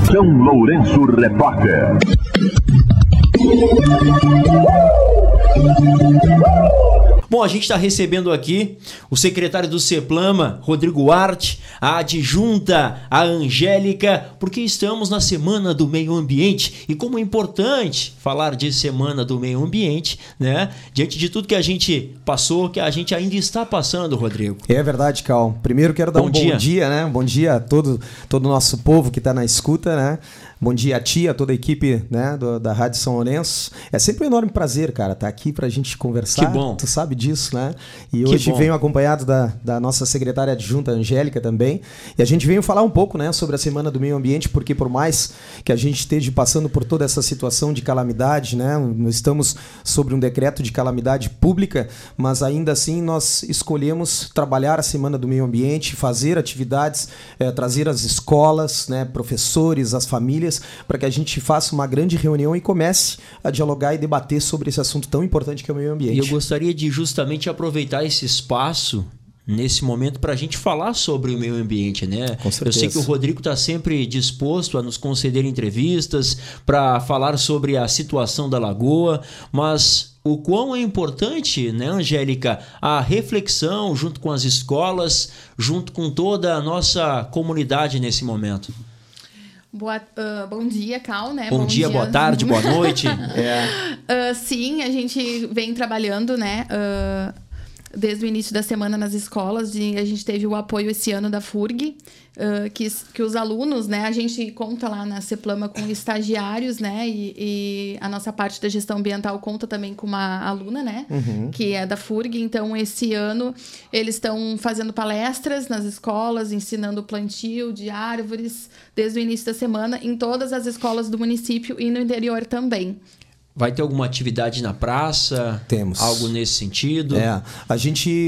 São Lourenço Repórter. Bom, a gente está recebendo aqui o secretário do CEPLAMA, Rodrigo Arte, a adjunta, a Angélica, porque estamos na Semana do Meio Ambiente e como é importante falar de Semana do Meio Ambiente, né? Diante de tudo que a gente passou, que a gente ainda está passando, Rodrigo. É verdade, Cal. Primeiro quero dar bom dia, né? Bom dia a todo o nosso povo que está na escuta, né? Bom dia a ti, a toda a equipe, né, da Rádio São Lourenço. É sempre um enorme prazer, cara, estar aqui pra gente conversar. Que bom. Tu sabe disso, né? E hoje venho acompanhado da nossa secretária adjunta, Angélica, também. E a gente veio falar um pouco, né, sobre a Semana do Meio Ambiente, porque por mais que a gente esteja passando por toda essa situação de calamidade, né, nós estamos sobre um decreto de calamidade pública, mas ainda assim nós escolhemos trabalhar a Semana do Meio Ambiente, fazer atividades, trazer as escolas, né, professores, as famílias, para que a gente faça uma grande reunião e comece a dialogar e debater sobre esse assunto tão importante que é o meio ambiente. E eu gostaria de justamente aproveitar esse espaço nesse momento para a gente falar sobre o meio ambiente, né? Com certeza. Eu sei que o Rodrigo está sempre disposto a nos conceder entrevistas para falar sobre a situação da Lagoa, mas o quão é importante, né, Angélica, a reflexão junto com as escolas, junto com toda a nossa comunidade nesse momento. Bom dia, Cal, né? Bom dia, boa tarde, boa noite. Sim, a gente vem trabalhando, né? Desde o início da semana nas escolas, e a gente teve o apoio esse ano da FURG, que os alunos, né, a gente conta lá na CEPLAMA com estagiários, né, e a nossa parte da gestão ambiental conta também com uma aluna, né, que é da FURG. Então, esse ano, eles estão fazendo palestras nas escolas, ensinando o plantio de árvores, desde o início da semana, em todas as escolas do município e no interior também. Vai ter alguma atividade na praça? Temos. Algo nesse sentido? A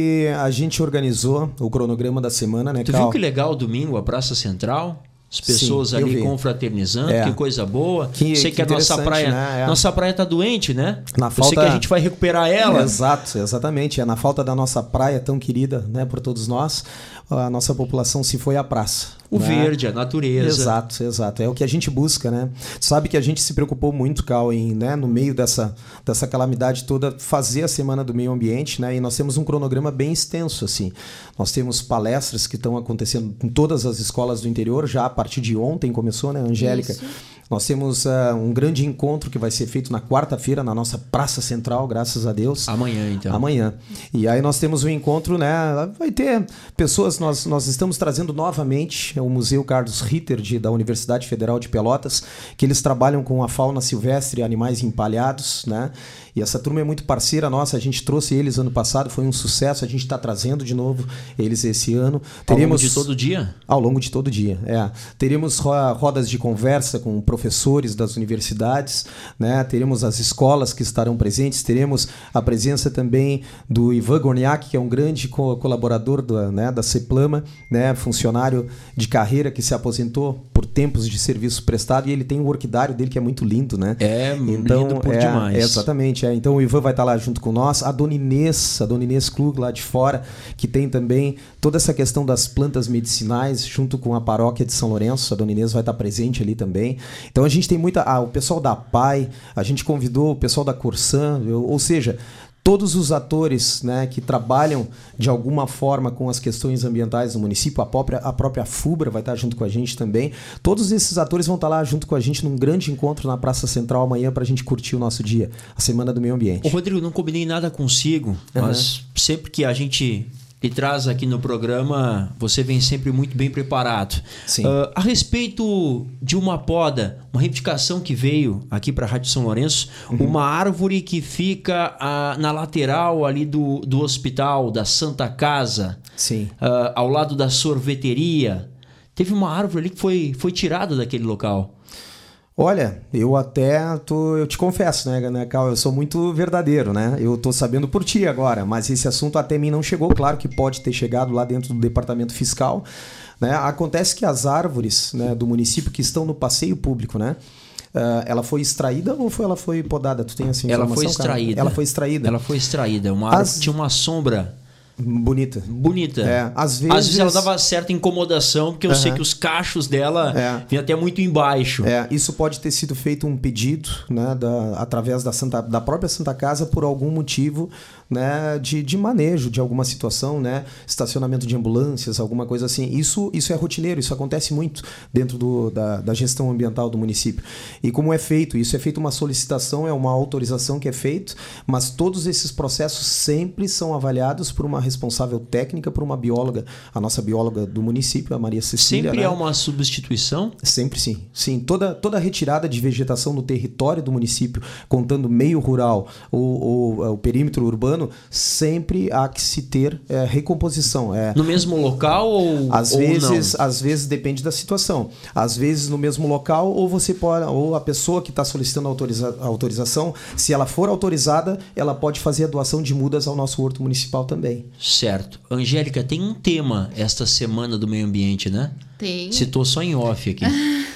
gente organizou o cronograma da semana, né, Tu Cal? viu que legal domingo a Praça Central? As pessoas ali confraternizando, que coisa boa. Sei que a nossa praia, né? Nossa praia tá doente, né? Eu sei que a gente vai recuperar ela. Exatamente. Na falta da nossa praia tão querida, né, por todos nós, a nossa população se foi à praça. O verde, a natureza. Exato. É o que a gente busca, né? Sabe que a gente se preocupou muito, Cal, em, né, no meio dessa calamidade toda, fazer a Semana do Meio Ambiente, né? E nós temos um cronograma bem extenso, assim. Nós temos palestras que estão acontecendo em todas as escolas do interior, já a partir de ontem começou, né, Angélica? Isso. Nós temos um grande encontro que vai ser feito na quarta-feira na nossa Praça Central, graças a Deus. Amanhã, então. Amanhã. E aí nós temos um encontro, né? Vai ter pessoas, nós estamos trazendo novamente o Museu Carlos Ritter da Universidade Federal de Pelotas, que eles trabalham com a fauna silvestre e animais empalhados, né? E essa turma é muito parceira nossa, a gente trouxe eles ano passado, foi um sucesso, a gente está trazendo de novo eles esse ano. Ao longo de todo dia? Ao longo de todo dia, Teremos rodas de conversa com professores das universidades, né? Teremos as escolas que estarão presentes, teremos a presença também do Ivan Gorniak, que é um grande colaborador da CEPLAMA, né? Funcionário de carreira que se aposentou por tempos de serviço prestado, e ele tem um orquidário dele que é muito lindo, né? Lindo por demais. Exatamente. Então o Ivan vai estar lá junto com nós, a Dona Inês Klug lá de fora, que tem também toda essa questão das plantas medicinais, junto com a paróquia de São Lourenço. A Dona Inês vai estar presente ali também. Então a gente tem o pessoal da PAI, a gente convidou o pessoal da Corsan, ou seja, todos os atores, né, que trabalham de alguma forma com as questões ambientais do município, a própria FUBRA vai estar junto com a gente também. Todos esses atores vão estar lá junto com a gente num grande encontro na Praça Central amanhã para a gente curtir o nosso dia, a Semana do Meio Ambiente. Ô Rodrigo, não combinei nada consigo, mas sempre que a gente lhe traz aqui no programa, você vem sempre muito bem preparado. Sim. A respeito de uma poda, uma reivindicação que veio aqui para a Rádio São Lourenço, uma árvore que fica na lateral ali do hospital, da Santa Casa, sim, ao lado da sorveteria. Teve uma árvore ali que foi tirada daquele local. Olha, eu te confesso, né, Cal, eu sou muito verdadeiro, né? Eu tô sabendo por ti agora, mas esse assunto até mim não chegou. Claro que pode ter chegado lá dentro do departamento fiscal, né? Acontece que as árvores, né, do município que estão no passeio público, né? Ela foi extraída ou ela foi podada? Tu tem essa informação? Ela foi extraída. Ela foi extraída. Ela foi extraída. Uma árvore que tinha uma sombra Bonita. Às vezes ela dava certa incomodação, porque eu sei que os cachos dela vinham até muito embaixo. Isso pode ter sido feito um pedido, né, através da própria Santa Casa por algum motivo, né, de manejo de alguma situação, né, estacionamento de ambulâncias, alguma coisa assim. Isso é rotineiro, isso acontece muito dentro da gestão ambiental do município. E como é feito? Isso é feito uma solicitação, é uma autorização que é feito, mas todos esses processos sempre são avaliados por uma responsável técnica, por uma bióloga, a nossa bióloga do município, a Maria Cecília. Sempre, né? É uma substituição? Sempre sim. Sim, toda retirada de vegetação no território do município, contando meio rural ou o perímetro urbano, sempre há que se ter recomposição. No mesmo local ou às vezes, não? Às vezes depende da situação. Às vezes no mesmo local, ou a pessoa que está solicitando a autorização, se ela for autorizada, ela pode fazer a doação de mudas ao nosso horto municipal também. Certo. Angélica, tem um tema esta semana do meio ambiente, né? Tem. Citou só em off aqui.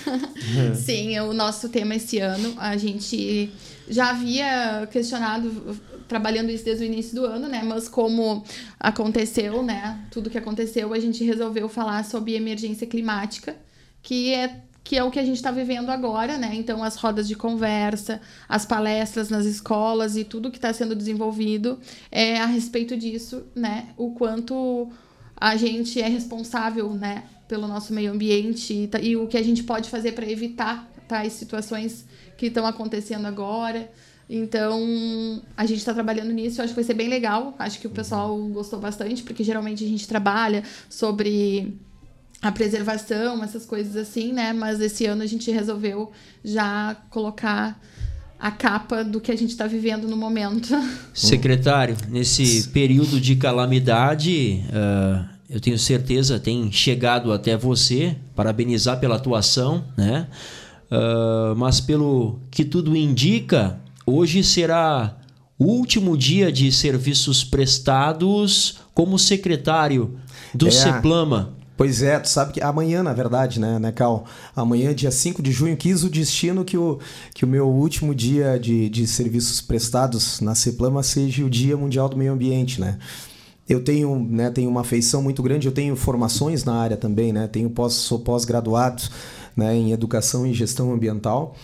Sim, o nosso tema esse ano, a gente já havia questionado, trabalhando isso desde o início do ano, né? Mas como aconteceu, né? Tudo que aconteceu, a gente resolveu falar sobre emergência climática, que é o que a gente está vivendo agora, né? Então, as rodas de conversa, as palestras nas escolas e tudo que está sendo desenvolvido é a respeito disso, né? O quanto a gente é responsável, né, pelo nosso meio ambiente e o que a gente pode fazer para evitar tais situações que estão acontecendo agora. Então, a gente está trabalhando nisso. Eu acho que vai ser bem legal. Acho que o pessoal gostou bastante, porque geralmente a gente trabalha sobre a preservação, essas coisas assim, né? Mas esse ano a gente resolveu já colocar a capa do que a gente está vivendo no momento. Secretário, nesse período de calamidade, eu tenho certeza, tem chegado até você, parabenizar pela atuação, né? Mas pelo que tudo indica, hoje será o último dia de serviços prestados como secretário do CEPLAMA. Pois é, tu sabe que amanhã, na verdade, né, Cal? Amanhã, dia 5 de junho, quis o destino que o meu último dia de serviços prestados na CEPLAMA seja o Dia Mundial do Meio Ambiente, né? Eu tenho uma afeição muito grande, eu tenho formações na área também, né? Sou pós-graduado, né, em Educação e Gestão Ambiental.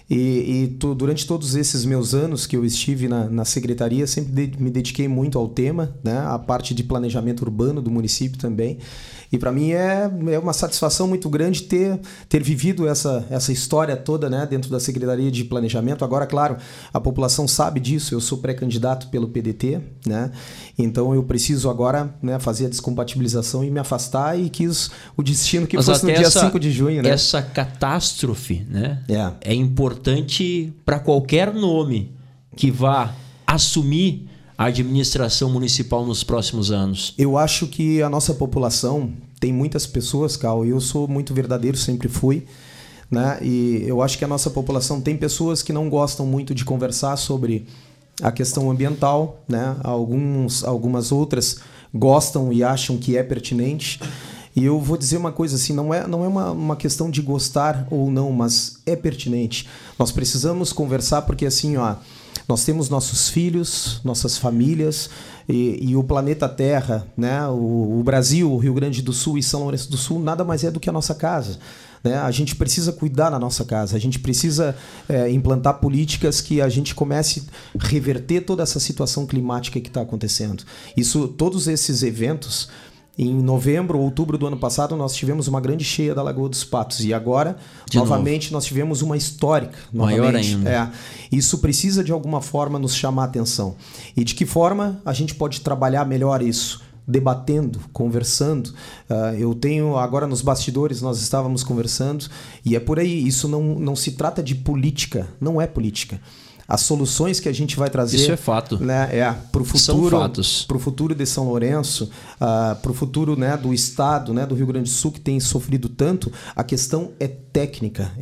Durante todos esses meus anos que eu estive na secretaria, sempre me dediquei muito ao tema, né? A parte de planejamento urbano do município também. E para mim é uma satisfação muito grande ter vivido essa história toda, né, dentro da Secretaria de Planejamento. Agora, claro, a população sabe disso, eu sou pré-candidato pelo PDT, né? Então eu preciso agora, né, fazer a descompatibilização e me afastar, e quis o destino que fosse no dia 5 de junho. Né? Essa catástrofe, né, é importante para qualquer nome que vá assumir a administração municipal nos próximos anos. Eu acho que a nossa população tem muitas pessoas, Cal, eu sou muito verdadeiro, sempre fui, né? E eu acho que a nossa população tem pessoas que não gostam muito de conversar sobre a questão ambiental, né? Algumas outras gostam e acham que é pertinente. E eu vou dizer uma coisa assim, não é uma questão de gostar ou não, mas é pertinente. Nós precisamos conversar porque assim, nós temos nossos filhos, nossas famílias e o planeta Terra, né? O Brasil, o Rio Grande do Sul e São Lourenço do Sul nada mais é do que a nossa casa. Né? A gente precisa cuidar da nossa casa, a gente precisa implantar políticas que a gente comece a reverter toda essa situação climática que está acontecendo. Todos esses eventos... Em novembro ou outubro do ano passado, nós tivemos uma grande cheia da Lagoa dos Patos. E agora, novamente, nós tivemos uma histórica. Maior ainda. Isso precisa, de alguma forma, nos chamar a atenção. E de que forma a gente pode trabalhar melhor isso? Debatendo, conversando. Eu tenho, agora nos bastidores, nós estávamos conversando, e é por aí. Isso não se trata de política, não é política. As soluções que a gente vai trazer... Isso é fato. Né, para o futuro, são fatos. Para o futuro de São Lourenço, para o futuro, né, do estado, né, do Rio Grande do Sul, que tem sofrido tanto, a questão é técnica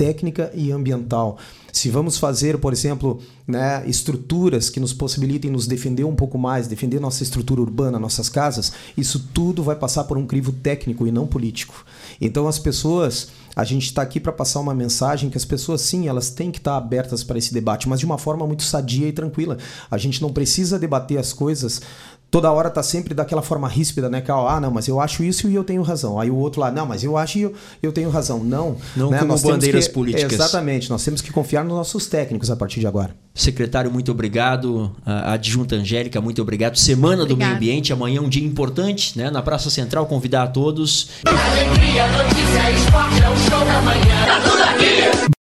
e ambiental. Se vamos fazer, por exemplo, né, estruturas que nos possibilitem nos defender um pouco mais, defender nossa estrutura urbana, nossas casas, isso tudo vai passar por um crivo técnico e não político. Então as pessoas... A gente está aqui para passar uma mensagem que as pessoas, sim, elas têm que estar abertas para esse debate, mas de uma forma muito sadia e tranquila. A gente não precisa debater as coisas toda hora tá sempre daquela forma ríspida, né? Que, não, mas eu acho isso e eu tenho razão. Aí o outro lá, não, mas eu acho e eu tenho razão. Não, né? Como bandeiras políticas. Exatamente, nós temos que confiar nos nossos técnicos a partir de agora. Secretário, muito obrigado. A adjunta Angélica, muito obrigado. Semana do Meio Ambiente, amanhã é um dia importante, né? Na Praça Central, convidar a todos. Alegria, notícia, esporte, é o show da manhã. Tá tudo aqui!